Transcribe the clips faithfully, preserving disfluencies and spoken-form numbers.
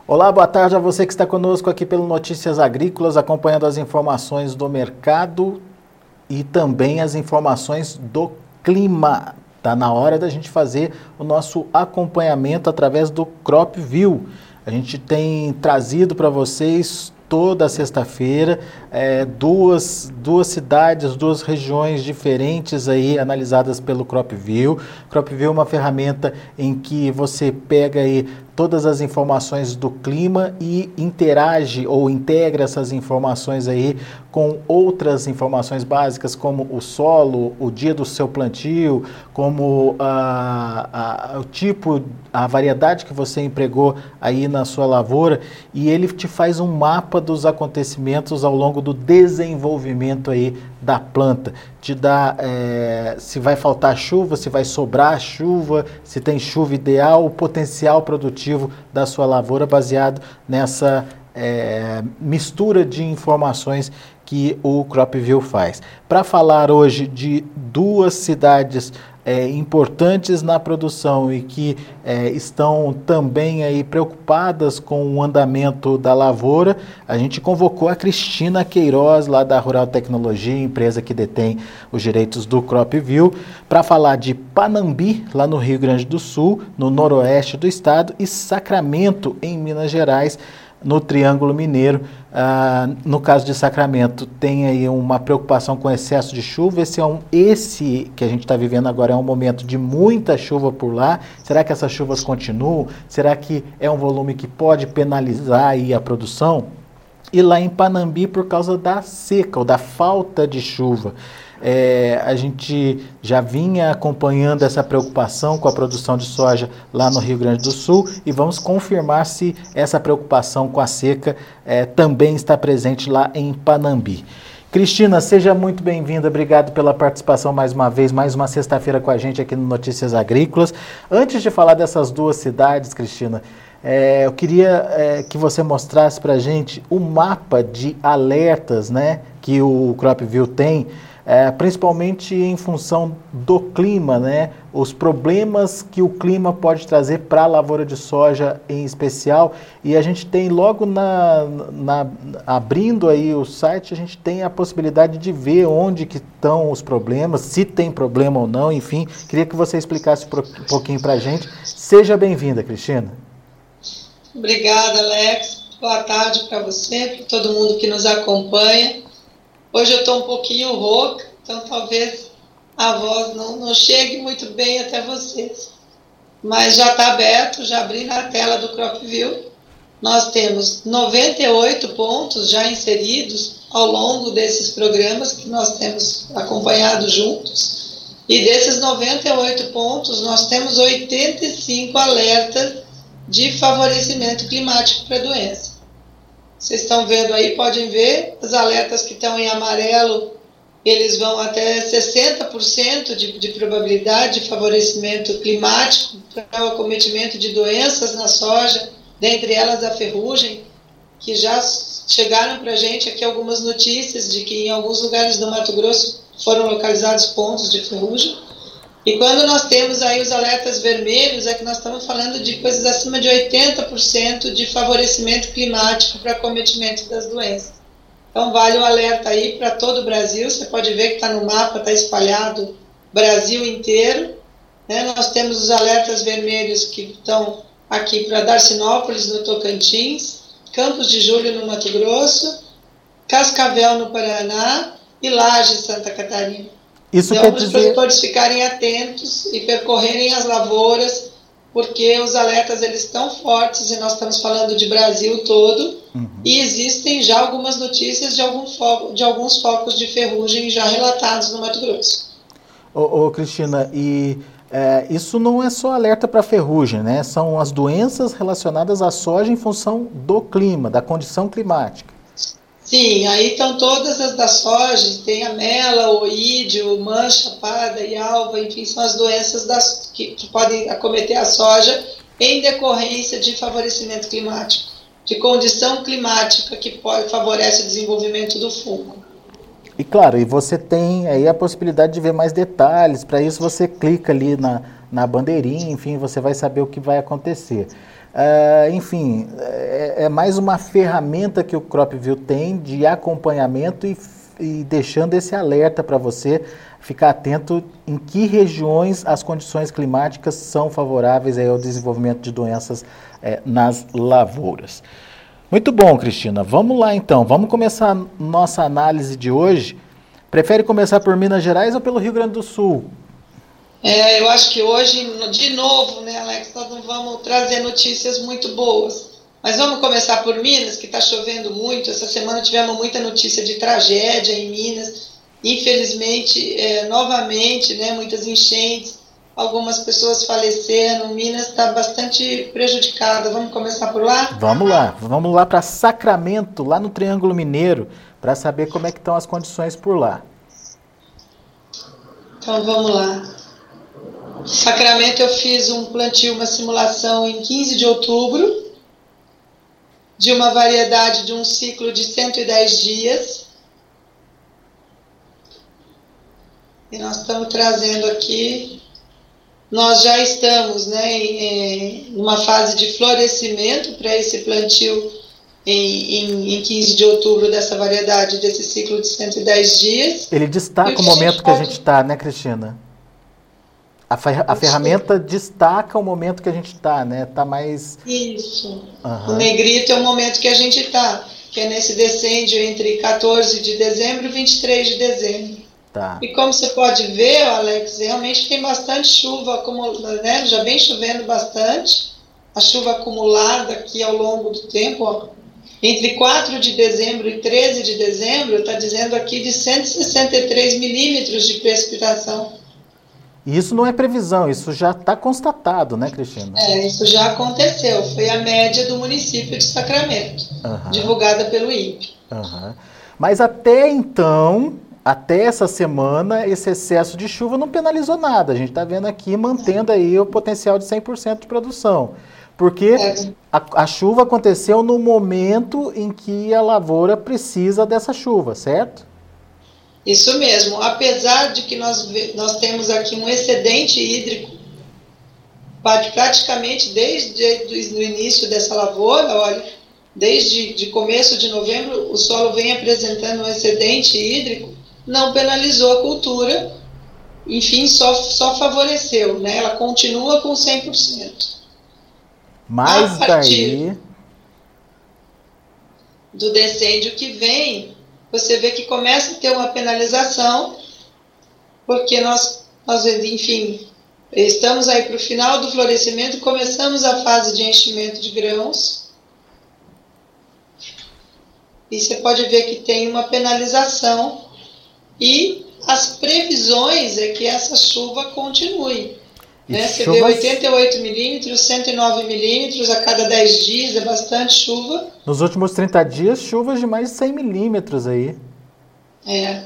Olá, boa tarde a você que está conosco aqui pelo Notícias Agrícolas, acompanhando as informações do mercado e também as informações do clima. Está na hora da gente fazer o nosso acompanhamento através do CropView. A gente tem trazido para vocês toda sexta-feira é, duas, duas cidades, duas regiões diferentes aí analisadas pelo CropView. CropView é uma ferramenta em que você pega aí todas as informações do clima e interage ou integra essas informações aí com outras informações básicas, como o solo, o dia do seu plantio, como a, a, o tipo, a variedade que você empregou aí na sua lavoura, e ele te faz um mapa dos acontecimentos ao longo do desenvolvimento aí da planta. Te dá é, se vai faltar chuva, se vai sobrar chuva, se tem chuva ideal, o potencial produtivo da sua lavoura baseado nessa é, mistura de informações que o CropView faz. Para falar hoje de duas cidades é, importantes na produção e que é, estão também aí preocupadas com o andamento da lavoura, a gente convocou a Cristina Queiroz, lá da Rural Tecnologia, empresa que detém os direitos do CropView, para falar de Panambi, lá no Rio Grande do Sul, no noroeste do estado, e Sacramento, em Minas Gerais, no Triângulo Mineiro. Ah, no caso de Sacramento, tem aí uma preocupação com excesso de chuva. Esse, é um, esse que a gente está vivendo agora é um momento de muita chuva por lá. Será que essas chuvas continuam? Será que é um volume que pode penalizar aí a produção? E lá em Panambi, por causa da seca ou da falta de chuva. É, a gente já vinha acompanhando essa preocupação com a produção de soja lá no Rio Grande do Sul e vamos confirmar se essa preocupação com a seca é, também está presente lá em Panambi. Cristina, seja muito bem-vinda, obrigado pela participação mais uma vez, mais uma sexta-feira com a gente aqui no Notícias Agrícolas. Antes de falar dessas duas cidades, Cristina, é, eu queria é, que você mostrasse para a gente o mapa de alertas, né, que o CropView tem, É, principalmente em função do clima, né? Os problemas que o clima pode trazer para a lavoura de soja em especial. E a gente tem logo na, na, abrindo aí o site, a gente tem a possibilidade de ver onde que estão os problemas, se tem problema ou não, enfim. Queria que você explicasse um pouquinho para a gente. Seja bem-vinda, Cristina. Obrigada, Alex. Boa tarde para você, para todo mundo que nos acompanha. Hoje eu estou um pouquinho rouca, então talvez a voz não, não chegue muito bem até vocês. Mas já está aberto, já abri na tela do CropView. Nós temos noventa e oito pontos já inseridos ao longo desses programas que nós temos acompanhado juntos. E desses noventa e oito pontos, nós temos oitenta e cinco alertas de favorecimento climático para a doença. Vocês estão vendo aí, podem ver, os alertas que estão em amarelo, eles vão até sessenta por cento de, de probabilidade de favorecimento climático para o acometimento de doenças na soja, dentre elas a ferrugem, que já chegaram para a gente aqui algumas notícias de que em alguns lugares do Mato Grosso foram localizados pontos de ferrugem. E quando nós temos aí os alertas vermelhos, é que nós estamos falando de coisas acima de oitenta por cento de favorecimento climático para acometimento das doenças. Então vale o alerta aí para todo o Brasil, você pode ver que está no mapa, está espalhado Brasil inteiro. Né? Nós temos os alertas vermelhos que estão aqui para Darcinópolis, no Tocantins, Campos de Julho, no Mato Grosso, Cascavel, no Paraná e Lages, Santa Catarina. Isso então, quer para os dizer... produtores ficarem atentos e percorrerem as lavouras, porque os alertas eles estão fortes e nós estamos falando de Brasil todo, uhum. E existem já algumas notícias de, algum foco, de alguns focos de ferrugem já relatados no Mato Grosso. Ô, ô Cristina, e é, isso não é só alerta para ferrugem, né? São as doenças relacionadas à soja em função do clima, da condição climática. Sim, aí estão todas as da soja, tem a mela, oídio, mancha, parda e alva, enfim, são as doenças das, que, que podem acometer a soja em decorrência de favorecimento climático, de condição climática que pode, favorece o desenvolvimento do fungo. E claro, e você tem aí a possibilidade de ver mais detalhes, para isso você clica ali na, na bandeirinha, enfim, você vai saber o que vai acontecer. Uh, enfim, é, é mais uma ferramenta que o CropView tem de acompanhamento e, e deixando esse alerta para você ficar atento em que regiões as condições climáticas são favoráveis aí ao desenvolvimento de doenças é, nas lavouras. Muito bom, Cristina. Vamos lá então, vamos começar a nossa análise de hoje. Prefere começar por Minas Gerais ou pelo Rio Grande do Sul? É, eu acho que hoje, de novo, né, Alex, nós não vamos trazer notícias muito boas. Mas vamos começar por Minas, que está chovendo muito. Essa semana tivemos muita notícia de tragédia em Minas. Infelizmente, é, novamente, né, muitas enchentes, algumas pessoas faleceram. Minas está bastante prejudicada. Vamos começar por lá? Vamos lá, vamos lá para Sacramento, lá no Triângulo Mineiro, para saber como é que estão as condições por lá. Então vamos lá. Sacramento, eu fiz um plantio, uma simulação em quinze de outubro, de uma variedade de um ciclo de cento e dez dias. E nós estamos trazendo aqui, nós já estamos, né, em, em uma fase de florescimento para esse plantio em, em, em quinze de outubro dessa variedade, desse ciclo de cento e dez dias. Ele destaca o momento que a gente está, né, Cristina? A, fer a ferramenta destaca o momento que a gente está, né? Está mais... Isso. Uhum. O negrito é o momento que a gente está, que é nesse decêndio entre quatorze de dezembro e vinte e três de dezembro. Tá. E como você pode ver, Alex, realmente tem bastante chuva acumulada, né? Já vem chovendo bastante. A chuva acumulada aqui ao longo do tempo, ó, entre quatro de dezembro e treze de dezembro, está dizendo aqui de cento e sessenta e três milímetros de precipitação. E isso não é previsão, isso já está constatado, né, Cristina? É, isso já aconteceu. Foi a média do município de Sacramento, uhum. divulgada pelo I N P E. Uhum. Mas até então, até essa semana, esse excesso de chuva não penalizou nada. A gente está vendo aqui, mantendo aí o potencial de cem por cento de produção. Porque é. a, a chuva aconteceu no momento em que a lavoura precisa dessa chuva, certo? Isso mesmo, apesar de que nós, nós temos aqui um excedente hídrico, praticamente desde o início dessa lavoura, olha, desde de começo de novembro, o solo vem apresentando um excedente hídrico, não penalizou a cultura, enfim, só, só favoreceu, né? Ela continua com cem por cento. Mas daí... do decêndio que vem, você vê que começa a ter uma penalização, porque nós, nós enfim, estamos aí para o final do florescimento, começamos a fase de enchimento de grãos, e você pode ver que tem uma penalização, e as previsões é que essa chuva continue. Né? Você chuvas... vê oitenta e oito milímetros, cento e nove milímetros a cada dez dias, é bastante chuva. Nos últimos trinta dias, chuvas de mais de cem milímetros aí. É.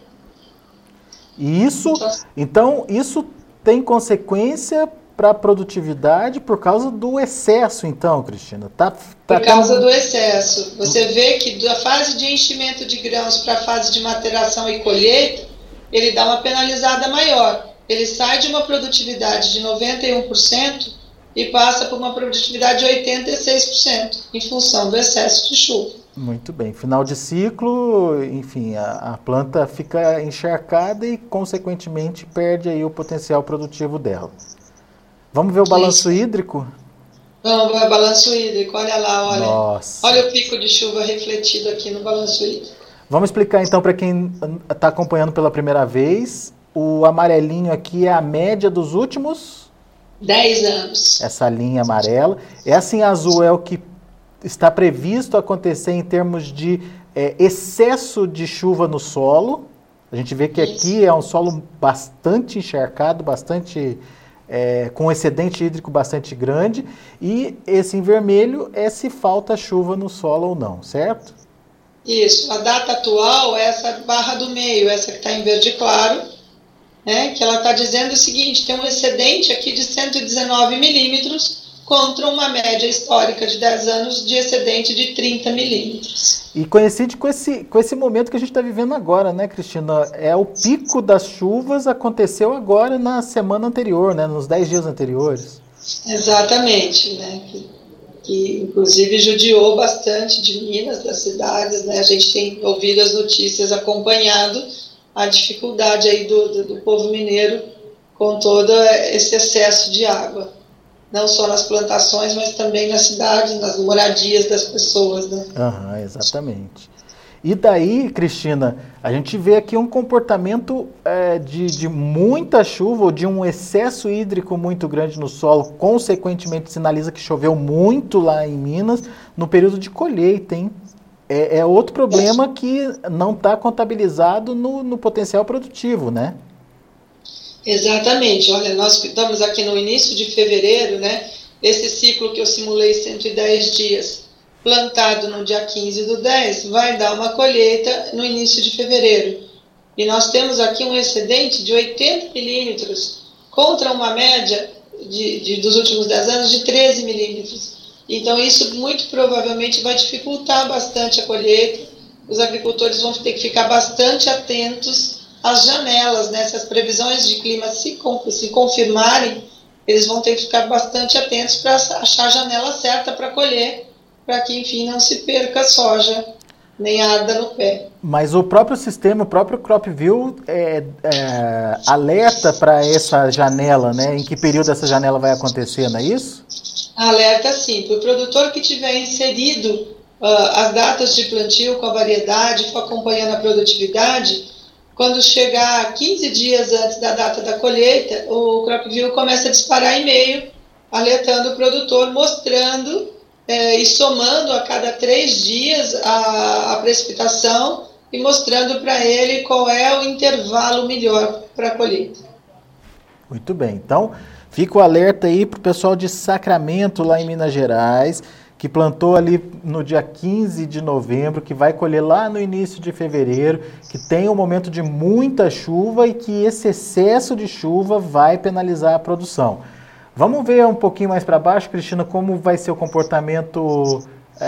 E isso, então, isso tem consequência para a produtividade por causa do excesso, então, Cristina? Tá, tá por causa tendo... do excesso. Você vê que da fase de enchimento de grãos para a fase de materação e colheita, ele dá uma penalizada maior. Ele sai de uma produtividade de noventa e um por cento e passa por uma produtividade de oitenta e seis por cento, em função do excesso de chuva. Muito bem. Final de ciclo, enfim, a, a planta fica encharcada e, consequentemente, perde aí o potencial produtivo dela. Vamos ver o balanço Isso. hídrico? Vamos ver o balanço hídrico. Olha lá, olha. Nossa. Olha o pico de chuva refletido aqui no balanço hídrico. Vamos explicar, então, para quem está acompanhando pela primeira vez. O amarelinho aqui é a média dos últimos... dez anos. Essa linha amarela. Essa em azul é o que está previsto acontecer em termos de é, excesso de chuva no solo. A gente vê que Isso. aqui é um solo bastante encharcado, bastante, é, com excedente hídrico bastante grande. E esse em vermelho é se falta chuva no solo ou não, certo? Isso. A data atual é essa barra do meio, essa que está em verde claro. É, que ela está dizendo o seguinte, tem um excedente aqui de cento e dezenove milímetros contra uma média histórica de dez anos de excedente de trinta milímetros. E coincide com esse, com esse momento que a gente está vivendo agora, né, Cristina? É o pico das chuvas aconteceu agora na semana anterior, né, nos dez dias anteriores. Exatamente, né? que inclusive judiou bastante de Minas, das cidades, né? A gente tem ouvido as notícias, acompanhado a dificuldade aí do, do, do povo mineiro com todo esse excesso de água, não só nas plantações, mas também nas cidades, nas moradias das pessoas, né? Uhum, exatamente. E daí, Cristina, a gente vê aqui um comportamento é, de, de muita chuva ou de um excesso hídrico muito grande no solo, consequentemente sinaliza que choveu muito lá em Minas no período de colheita, hein? É, é outro problema que não está contabilizado no, no potencial produtivo, né? Exatamente. Olha, nós estamos aqui no início de fevereiro, né? Esse ciclo que eu simulei cento e dez dias, plantado no dia quinze do dez, vai dar uma colheita no início de fevereiro. E nós temos aqui um excedente de oitenta milímetros, contra uma média de, de, dos últimos dez anos de treze milímetros. Então, isso muito provavelmente vai dificultar bastante a colheita. Os agricultores vão ter que ficar bastante atentos às janelas, né? Se as previsões de clima se, se confirmarem, eles vão ter que ficar bastante atentos para achar a janela certa para colher, para que, enfim, não se perca a soja, nem arda no pé. Mas o próprio sistema, o próprio CropView é, é, alerta para essa janela, né? Em que período essa janela vai acontecer, não é isso? Alerta sim, para o produtor que tiver inserido uh, as datas de plantio com a variedade, for acompanhando a produtividade, quando chegar quinze dias antes da data da colheita, o CropView começa a disparar e-mail, alertando o produtor, mostrando eh, e somando a cada três dias a, a precipitação e mostrando para ele qual é o intervalo melhor para a colheita. Muito bem, então fica o alerta aí para o pessoal de Sacramento, lá em Minas Gerais, que plantou ali no dia quinze de novembro, que vai colher lá no início de fevereiro, que tem um momento de muita chuva e que esse excesso de chuva vai penalizar a produção. Vamos ver um pouquinho mais para baixo, Cristina, como vai ser o comportamento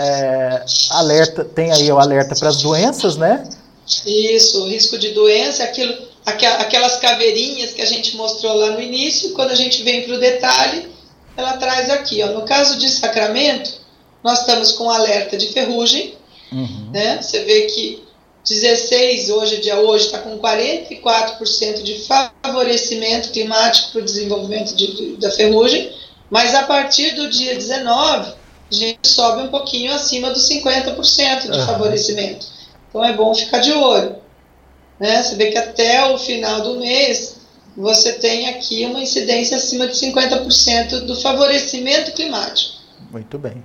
é, alerta, tem aí o alerta para as doenças, né? Isso, o risco de doença, aquilo, aquelas caveirinhas que a gente mostrou lá no início, quando a gente vem para o detalhe, ela traz aqui, ó, no caso de Sacramento, nós estamos com alerta de ferrugem, uhum. né? Você vê que dezesseis, hoje, dia hoje, está com quarenta e quatro por cento de favorecimento climático para o desenvolvimento de, de, da ferrugem, mas a partir do dia dezenove, a gente sobe um pouquinho acima dos cinquenta por cento de uhum. favorecimento. Então é bom ficar de olho, né? Você vê que até o final do mês você tem aqui uma incidência acima de cinquenta por cento do favorecimento climático. Muito bem.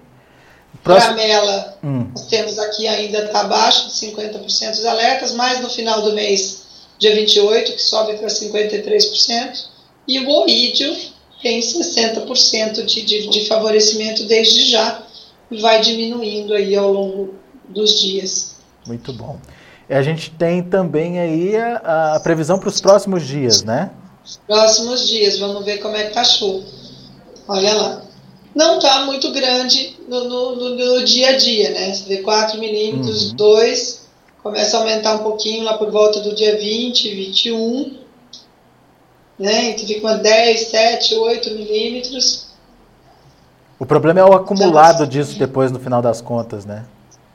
Gramela, hum. nós temos aqui ainda está abaixo de cinquenta por cento dos alertas, mas no final do mês, dia vinte e oito, que sobe para cinquenta e três por cento, e o oídio tem sessenta por cento de, de, de favorecimento desde já, e vai diminuindo aí ao longo dos dias. Muito bom. E a gente tem também aí a, a previsão para os próximos dias, né? Próximos dias, vamos ver como é que está a chuva. Olha lá. Não está muito grande no, no, no, no dia a dia, né? Você vê quatro milímetros, uhum. dois, começa a aumentar um pouquinho lá por volta do dia vinte, vinte e um, né? Então fica uma dez, sete, oito milímetros. O problema é o acumulado Já, disso depois no final das contas, né?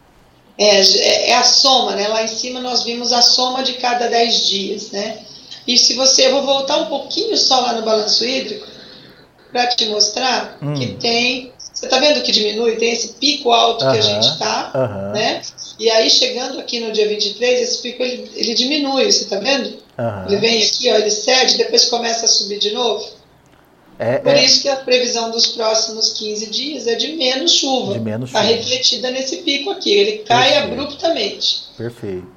É, é a soma, né? Lá em cima nós vimos a soma de cada dez dias, né? E se você, eu vou voltar um pouquinho só lá no balanço hídrico, para te mostrar hum. que tem, você está vendo que diminui, tem esse pico alto uh-huh, que a gente está, uh-huh. né? E aí chegando aqui no dia vinte e três, esse pico ele, ele diminui, você está vendo? Uh-huh. Ele vem aqui, ó, ele cede, depois começa a subir de novo. É, Por é... isso que a previsão dos próximos quinze dias é de menos chuva. De menos chuva. Está refletida nesse pico aqui, ele cai Perfeito. abruptamente. Perfeito.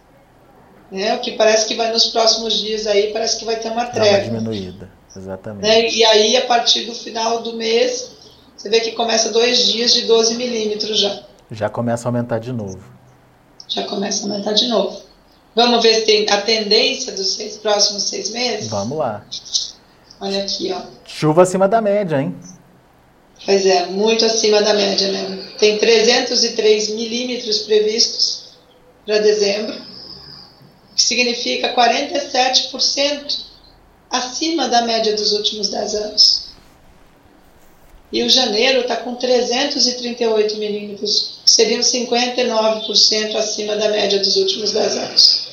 Né? O que parece que vai nos próximos dias aí, parece que vai ter uma treva. Dá uma diminuída, exatamente. Né? E aí, a partir do final do mês, você vê que começa dois dias de doze milímetros já. Já começa a aumentar de novo. Já começa a aumentar de novo. Vamos ver se tem a tendência dos seis, próximos seis meses? Vamos lá. Olha aqui, ó. Chuva acima da média, hein? Pois é, muito acima da média mesmo. Tem trezentos e três milímetros previstos para dezembro, que significa quarenta e sete por cento acima da média dos últimos dez anos. e o janeiro está com trezentos e trinta e oito milímetros, que seriam cinquenta e nove por cento acima da média dos últimos dez anos.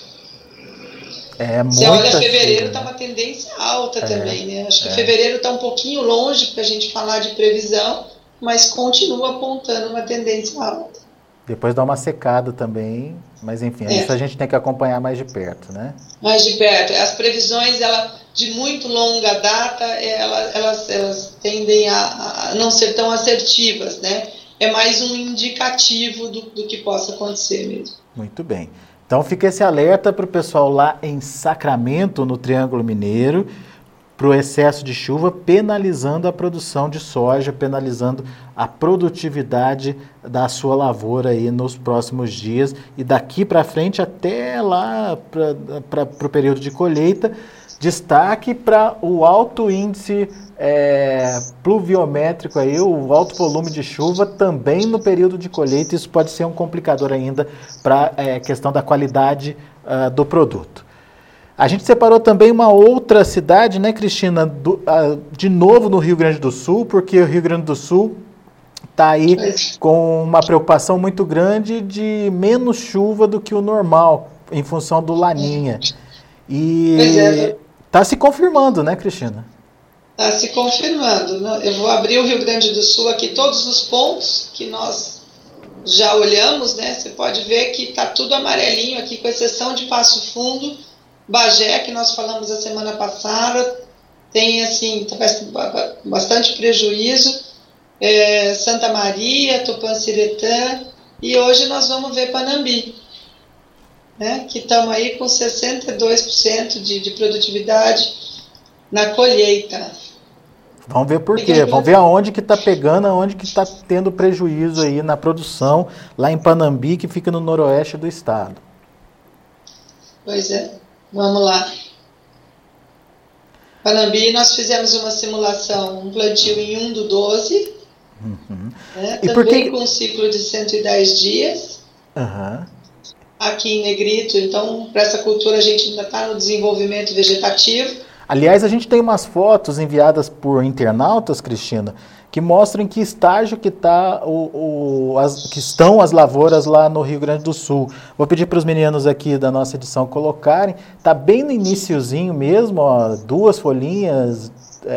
É Você olha, fevereiro chuva, está né? uma tendência alta É, também, né? Acho que é. fevereiro está um pouquinho longe para a gente falar de previsão, mas continua apontando uma tendência alta. Depois dá uma secada também, mas enfim, É. isso a gente tem que acompanhar mais de perto, né? Mais de perto. As previsões, ela, de muito longa data, ela, elas, elas tendem a, a não ser tão assertivas, né? É mais um indicativo do, do que possa acontecer mesmo. Muito bem. Então fica esse alerta para o pessoal lá em Sacramento, no Triângulo Mineiro, para o excesso de chuva, penalizando a produção de soja, penalizando a produtividade da sua lavoura aí nos próximos dias e daqui para frente até lá para o período de colheita. Destaque para o alto índice é, pluviométrico, aí, o alto volume de chuva também no período de colheita. Isso pode ser um complicador ainda para a é, questão da qualidade uh, do produto. A gente separou também uma outra cidade, né, Cristina, do, uh, de novo no Rio Grande do Sul, porque o Rio Grande do Sul está aí com uma preocupação muito grande de menos chuva do que o normal, em função do Laninha. E está se confirmando, né, Cristina? Está se confirmando. Eu vou abrir o Rio Grande do Sul aqui, todos os pontos que nós já olhamos, né? Você pode ver que está tudo amarelinho aqui, com exceção de Passo Fundo, Bagé, que nós falamos a semana passada, tem assim, bastante prejuízo, é, Santa Maria, Tupanciretã, e hoje nós vamos ver Panambi, né, que estamos aí com sessenta e dois por cento de, de produtividade na colheita. Vamos ver por quê, vamos ver aonde que está pegando, aonde que está tendo prejuízo aí na produção, lá em Panambi, que fica no noroeste do estado. Pois é, vamos lá. Panambi, nós fizemos uma simulação, um plantio em um do doze, uhum. né, e também que... com um ciclo de cento e dez dias, uhum. aqui em Negrito. Então, para essa cultura a gente ainda está no desenvolvimento vegetativo. Aliás, a gente tem umas fotos enviadas por internautas, Cristina, que mostram em que estágio que, tá o, o, as, que estão as lavouras lá no Rio Grande do Sul. Vou pedir para os meninos aqui da nossa edição colocarem. Está bem no iniciozinho mesmo, ó, duas folhinhas,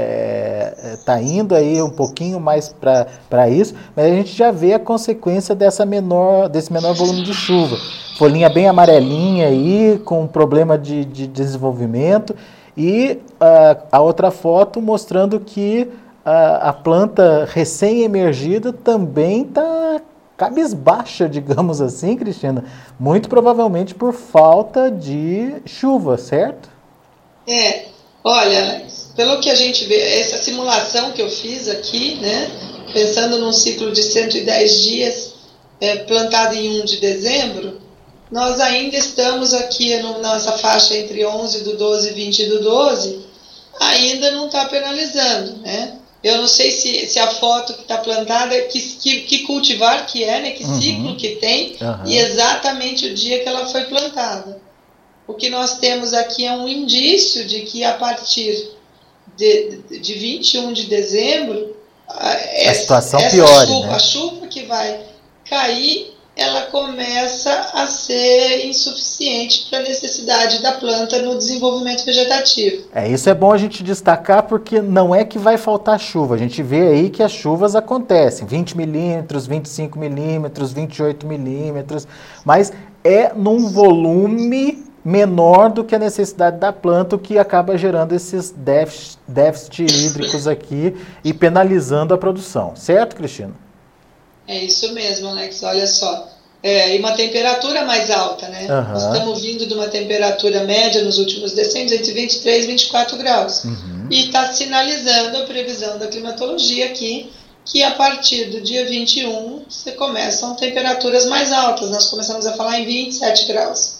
é, tá indo aí um pouquinho mais para isso, mas a gente já vê a consequência dessa menor, desse menor volume de chuva. Folhinha bem amarelinha aí, com problema de, de desenvolvimento. E uh, a outra foto mostrando que uh, a planta recém-emergida também está cabisbaixa, digamos assim, Cristina, muito provavelmente por falta de chuva, certo? É, olha, pelo que a gente vê, essa simulação que eu fiz aqui, né, pensando num ciclo de cento e dez dias, é, plantado em um de dezembro, nós ainda estamos aqui no, nessa faixa entre onze do doze e vinte do doze, ainda não está penalizando, né? Eu não sei se, se a foto que está plantada, que, que, que cultivar que é, né? Que uhum. ciclo que tem, uhum. e exatamente o dia que ela foi plantada. O que nós temos aqui é um indício de que a partir de, de vinte e um de dezembro, a essa, situação essa piore, chuva, né? a chuva que vai cair, ela começa a ser insuficiente para a necessidade da planta no desenvolvimento vegetativo. É, isso é bom a gente destacar, porque não é que vai faltar chuva. A gente vê aí que as chuvas acontecem, vinte milímetros, vinte e cinco milímetros, vinte e oito milímetros, mas é num volume menor do que a necessidade da planta, o que acaba gerando esses déficit, déficit hídricos aqui e penalizando a produção. Certo, Cristina? É isso mesmo, Alex. Olha só. É, e uma temperatura mais alta, né? Uhum. Nós estamos vindo de uma temperatura média nos últimos decênios entre vinte e três e vinte e quatro graus. Uhum. E está sinalizando a previsão da climatologia aqui, que a partir do dia vinte e um se começam temperaturas mais altas. Nós começamos a falar em vinte e sete graus.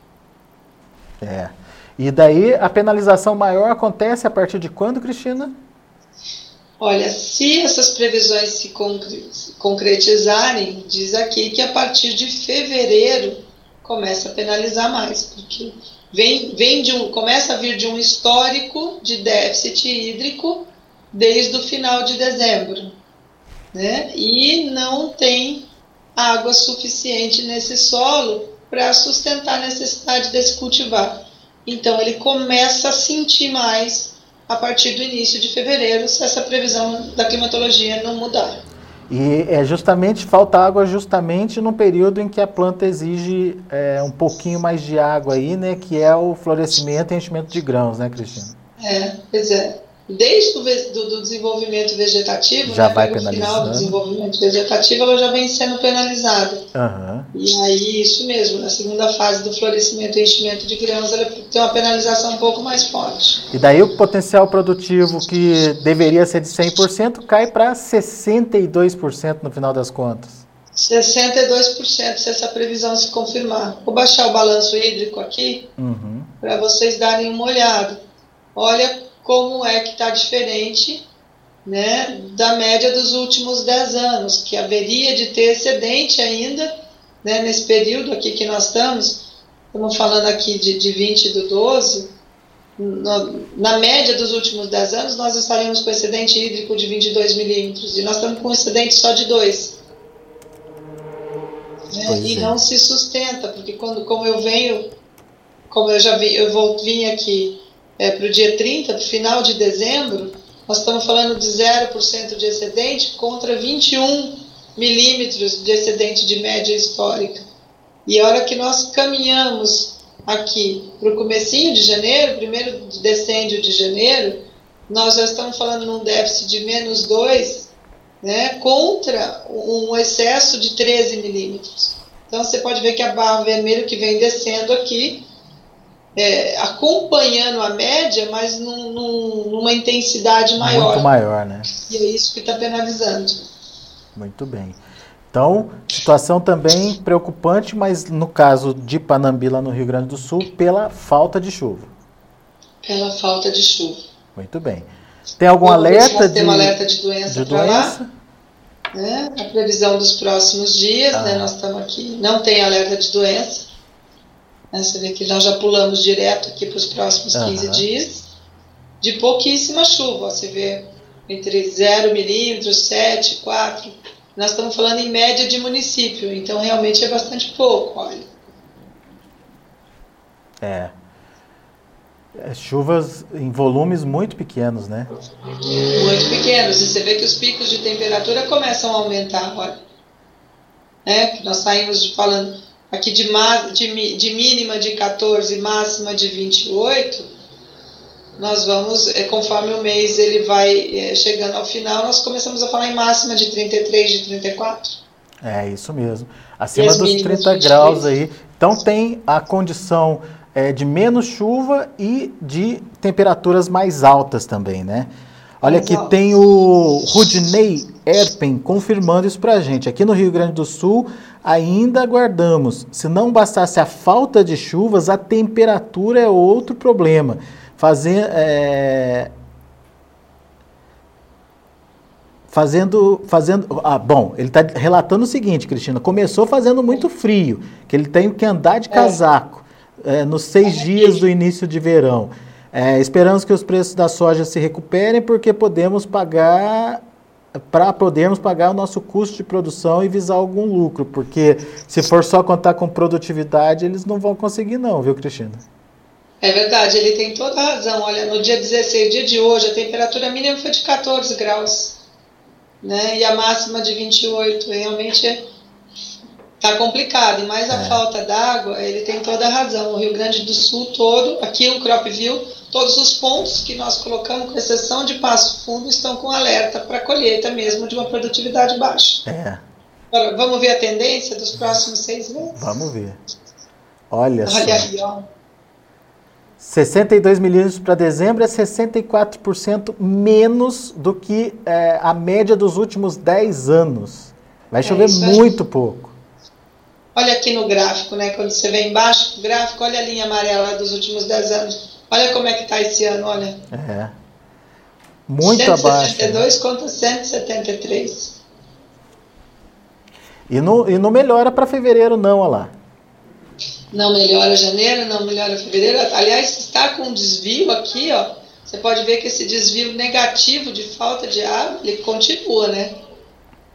É. E daí a penalização maior acontece a partir de quando, Cristina? Olha, se essas previsões se concretizarem, diz aqui que a partir de fevereiro começa a penalizar mais, porque vem, vem de um, começa a vir de um histórico de déficit hídrico desde o final de dezembro. né? E não tem água suficiente nesse solo para sustentar a necessidade desse cultivar. Então ele começa a sentir mais a partir do início de fevereiro, se essa previsão da climatologia não mudar. E é justamente, falta água justamente no período em que a planta exige é, um pouquinho mais de água aí, né? Que é o florescimento e enchimento de grãos, né, Cristina? É, pois é. Desde o do, do desenvolvimento vegetativo, já né, vai no penalizando. final do desenvolvimento vegetativo, ela já vem sendo penalizada. Uhum. E aí, isso mesmo, na segunda fase do florescimento e enchimento de grãos, ela tem uma penalização um pouco mais forte. E daí o potencial produtivo que deveria ser de cem por cento cai para sessenta e dois por cento no final das contas. sessenta e dois por cento se essa previsão se confirmar. Vou baixar o balanço hídrico aqui, uhum, para vocês darem uma olhada. Olha como é que está diferente, né, da média dos últimos dez anos, que haveria de ter excedente ainda, né, nesse período aqui que nós estamos, estamos falando aqui de, de vinte do doze, no, na média dos últimos dez anos nós estaremos com excedente hídrico de vinte e dois milímetros, e nós estamos com excedente só de dois. Né, e é. Não se sustenta, porque quando, como eu venho, como eu já vi, eu vou vir aqui É, para o dia trinta, para o final de dezembro, nós estamos falando de zero por cento de excedente contra vinte e um milímetros de excedente de média histórica. E a hora que nós caminhamos aqui para o comecinho de janeiro, primeiro decêndio de janeiro, nós já estamos falando num déficit de menos dois, né, contra um excesso de treze milímetros. Então você pode ver que a barra vermelha que vem descendo aqui, É, acompanhando a média, mas num, num, numa intensidade maior. Muito maior, né? E é isso que está penalizando. Muito bem. Então, situação também preocupante, mas no caso de Panambi, lá no Rio Grande do Sul, pela falta de chuva. Pela falta de chuva. Muito bem. Tem algum Vamos alerta de, tem um alerta de doença, de doença? Lá, né? A previsão dos próximos dias, ah. né? Nós estamos aqui, não tem alerta de doença. Você vê que nós já pulamos direto aqui para os próximos quinze uhum. dias, de pouquíssima chuva. Você vê entre zero milímetros, sete, quatro. Nós estamos falando em média de município, então realmente é bastante pouco, olha. É. é chuvas em volumes muito pequenos, né? Muito pequenos. E você vê que os picos de temperatura começam a aumentar, olha. É, que nós saímos falando aqui de, de, de mínima de quatorze, máxima de vinte e oito, nós vamos, conforme o mês ele vai chegando ao final, nós começamos a falar em máxima de trinta e três, de trinta e quatro. É, isso mesmo. Acima dos trinta graus aí. Então tem a condição é, de menos chuva e de temperaturas mais altas também, né? Olha, aqui tem o Rudney Erpen confirmando isso pra gente. Aqui no Rio Grande do Sul, ainda aguardamos. Se não bastasse a falta de chuvas, a temperatura é outro problema. Fazer, é... Fazendo, fazendo... Ah, bom, ele está relatando o seguinte, Cristina. Começou fazendo muito frio, que ele tem que andar de casaco é, nos seis dias do início de verão. É, esperamos que os preços da soja se recuperem, porque podemos pagar... para podermos pagar o nosso custo de produção e visar algum lucro, porque se for só contar com produtividade, eles não vão conseguir não, viu, Cristina? É verdade, ele tem toda a razão. Olha, no dia dezesseis, dia de hoje, a temperatura mínima foi de quatorze graus, né? E a máxima de vinte e oito, realmente está complicado, e mais a é. falta d'água, ele tem toda a razão. O Rio Grande do Sul todo, aqui o CropView, todos os pontos que nós colocamos, com exceção de Passo Fundo, estão com alerta para colheita mesmo de uma produtividade baixa. É. Agora, vamos ver a tendência dos próximos seis meses? Vamos ver. Olha, Olha só. Aí, ó. sessenta e dois milímetros para dezembro é sessenta e quatro por cento menos do que é, a média dos últimos dez anos. Vai chover é muito pouco. Olha aqui no gráfico, né? Quando você vê embaixo do gráfico, olha a linha amarela dos últimos dez anos. Olha como é que está esse ano, olha. É. Muito abaixo. cento e setenta e dois né? Contra cento e setenta e três. E não, e não melhora para fevereiro não, olha lá. Não melhora janeiro, não melhora fevereiro. Aliás, está com um desvio aqui, ó. Você pode ver que esse desvio negativo de falta de água, ele continua, né?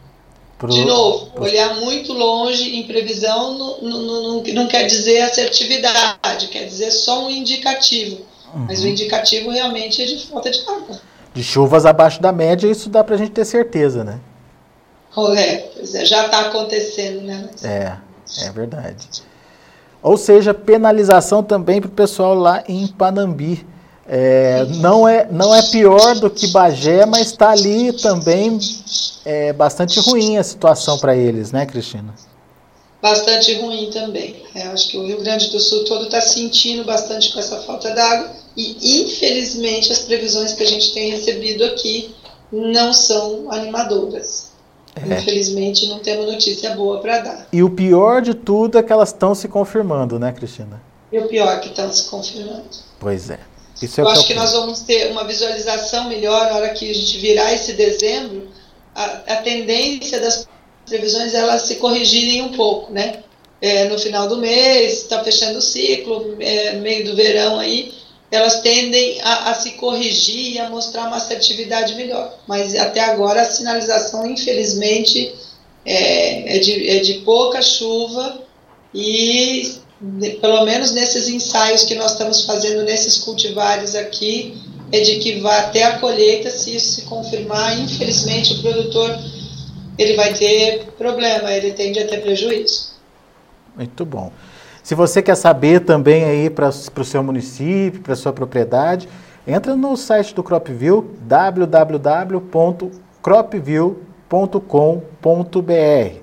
Pro, De novo, pro... olhar muito longe em previsão não, não, não, não quer dizer assertividade, quer dizer só um indicativo. Uhum. Mas o indicativo realmente é de falta de água. De chuvas abaixo da média, isso dá pra gente ter certeza, né? É, pois é, já está acontecendo, né? É, é verdade. Ou seja, penalização também para o pessoal lá em Panambi. É, não, é, não é pior do que Bagé, mas está ali também é, bastante ruim a situação para eles, né, Cristina? Bastante ruim também. É, acho que o Rio Grande do Sul todo está sentindo bastante com essa falta d'água e, infelizmente, as previsões que a gente tem recebido aqui não são animadoras. É. Infelizmente, não temos notícia boa para dar. E o pior de tudo é que elas estão se confirmando, né, Cristina? E o pior é que estão se confirmando. Pois é. Isso é Eu o que acho que nós vamos ter uma visualização melhor na hora que a gente virar esse dezembro. A, a tendência das previsões é elas se corrigirem um pouco, né? É, no final do mês, está fechando o ciclo, é, meio do verão aí, elas tendem a, a se corrigir e a mostrar uma assertividade melhor. Mas até agora a sinalização, infelizmente, é, é, de, é de pouca chuva e, de, pelo menos nesses ensaios que nós estamos fazendo nesses cultivares aqui, é de que vai até a colheita. Se isso se confirmar, infelizmente o produtor ele vai ter problema, ele tende a ter prejuízo. Muito bom. Se você quer saber também aí para o seu município, para a sua propriedade, entra no site do CropView, w w w ponto cropview ponto com ponto b r.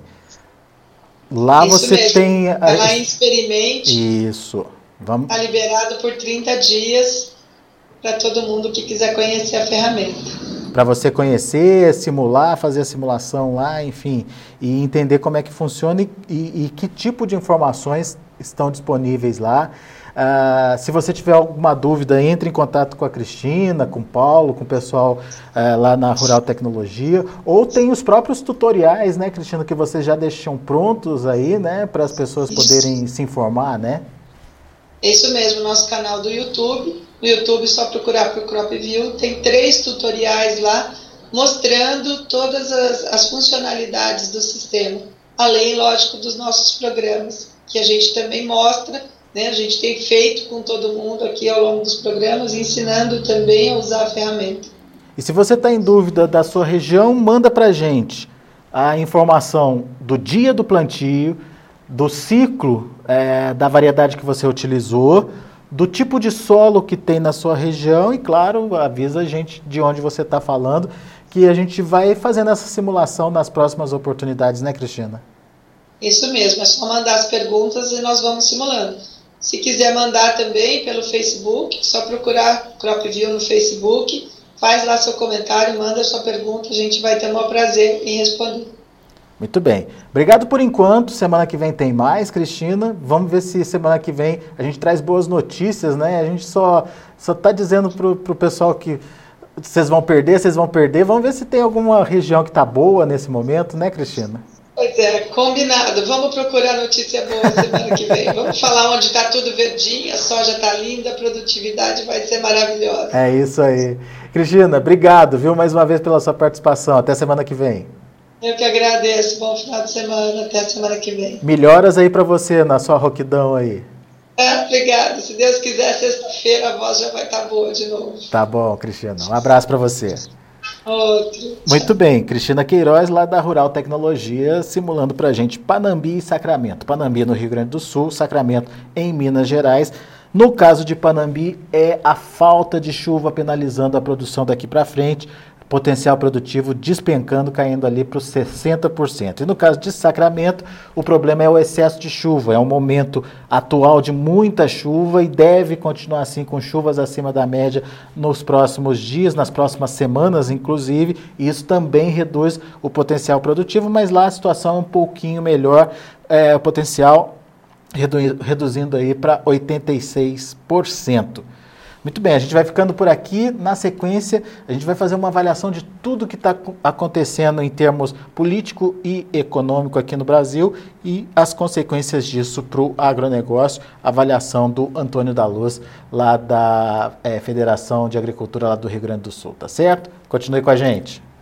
Lá Isso você mesmo. tem... A... Vai lá em Experimente. Isso. Vamos... Está liberado por trinta dias para todo mundo que quiser conhecer a ferramenta. Para você conhecer, simular, fazer a simulação lá, enfim, e entender como é que funciona e, e, e que tipo de informações estão disponíveis lá. Uh, se você tiver alguma dúvida, entre em contato com a Cristina, com o Paulo, com o pessoal uh, lá na Rural Tecnologia, ou tem os próprios tutoriais, né, Cristina, que vocês já deixam prontos aí, né, para as pessoas poderem se informar, né? É isso mesmo, nosso canal do YouTube. No YouTube, só procurar por CropView, tem três tutoriais lá mostrando todas as, as funcionalidades do sistema, além, lógico, dos nossos programas, que a gente também mostra, né? A gente tem feito com todo mundo aqui ao longo dos programas, ensinando também a usar a ferramenta. E se você está em dúvida da sua região, manda para a gente a informação do dia do plantio, do ciclo é, da variedade que você utilizou, do tipo de solo que tem na sua região e, claro, avisa a gente de onde você está falando, que a gente vai fazendo essa simulação nas próximas oportunidades, né, Cristina? Isso mesmo, é só mandar as perguntas e nós vamos simulando. Se quiser mandar também pelo Facebook, só procurar CropView no Facebook, faz lá seu comentário, manda sua pergunta, a gente vai ter o maior prazer em responder. Muito bem. Obrigado por enquanto. Semana que vem tem mais, Cristina. Vamos ver se semana que vem a gente traz boas notícias, né? A gente só só está dizendo pro, pro pessoal que vocês vão perder, vocês vão perder. Vamos ver se tem alguma região que está boa nesse momento, né, Cristina? Pois é, combinado. Vamos procurar notícia boa semana que vem. Vamos falar onde está tudo verdinho, a soja está linda, a produtividade vai ser maravilhosa. É isso aí. Cristina, obrigado, viu, mais uma vez pela sua participação. Até semana que vem. Eu que agradeço. Bom final de semana. Até a semana que vem. Melhoras aí para você na sua roquidão aí. É, obrigado. Se Deus quiser, sexta-feira a voz já vai estar boa de novo. Tá bom, Cristina. Um abraço para você. Outro. Muito bem. Cristina Queiroz, lá da Rural Tecnologia, simulando para a gente Panambi e Sacramento. Panambi no Rio Grande do Sul, Sacramento em Minas Gerais. No caso de Panambi, é a falta de chuva penalizando a produção daqui para frente. Potencial produtivo despencando, caindo ali para os sessenta por cento. E no caso de Sacramento, o problema é o excesso de chuva. É um momento atual de muita chuva e deve continuar assim, com chuvas acima da média nos próximos dias, nas próximas semanas, inclusive. E isso também reduz o potencial produtivo, mas lá a situação é um pouquinho melhor, é, o potencial redu reduzindo aí para oitenta e seis por cento. Muito bem, a gente vai ficando por aqui. Na sequência, a gente vai fazer uma avaliação de tudo que está acontecendo em termos político e econômico aqui no Brasil e as consequências disso para o agronegócio. Avaliação do Antônio da Luz, lá da é, Federação de Agricultura lá do Rio Grande do Sul, tá certo? Continue com a gente.